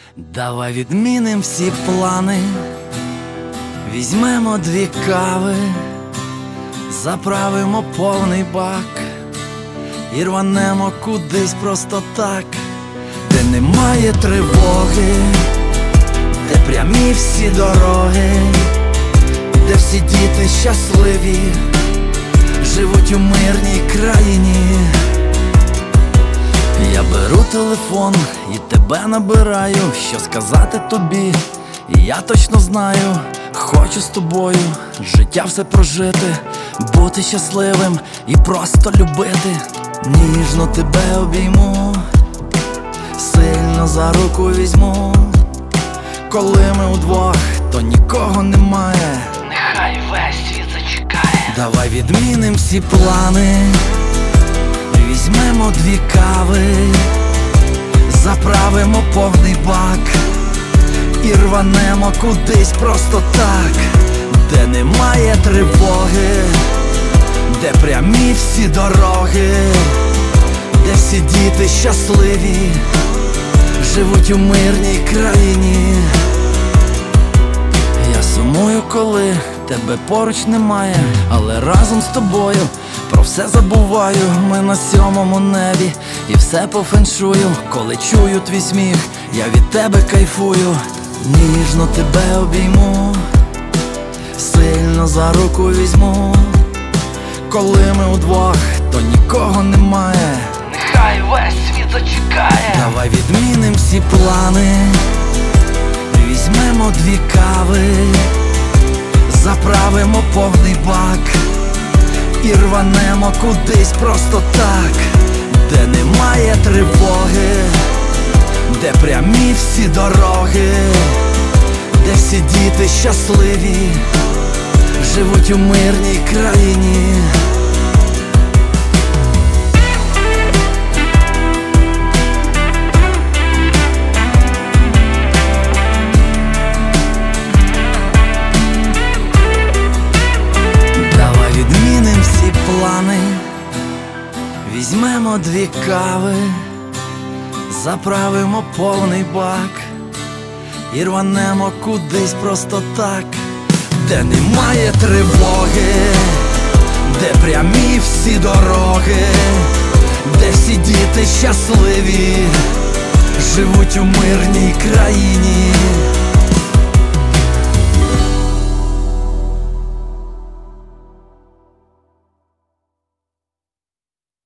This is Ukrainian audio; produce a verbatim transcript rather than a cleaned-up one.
Давай відміним всі плани, візьмемо дві кави, заправимо повний бак і рванемо кудись просто так, де немає тривоги, де прямі всі дороги, де всі діти щасливі, живуть у мирній країні. Я беру телефон і тебе набираю, що сказати тобі, і я точно знаю, хочу з тобою життя все прожити, бути щасливим і просто любити. Ніжно тебе обійму, сильно за руку візьму. Коли ми удвох, то нікого немає, нехай весь світ зачекає. Давай відміним всі плани, візьмемо дві кави, заправимо повний бак і рванемо кудись просто так, де немає тривоги, де прямі всі дороги, де всі діти щасливі, живуть у мирній країні. Я сумую, коли тебе поруч немає, але разом з тобою про все забуваю. Ми на сьомому небі і все по феншую. Коли чую твій сміх, я від тебе кайфую. Ніжно тебе обійму, сильно за руку візьму. Коли ми удвох, то нікого немає, нехай весь світ зачекає. Давай відміним всі плани, візьмемо дві кави, заправимо повний бак і рванемо кудись просто так, де немає тривоги, де прямі всі дороги, де всі діти щасливі, живуть у мирній країні. Відміним всі плани, візьмемо дві кави, заправимо повний бак і рванемо кудись просто так, де немає тривоги, де прямі всі дороги, де всі діти щасливі, живуть у мирній країні.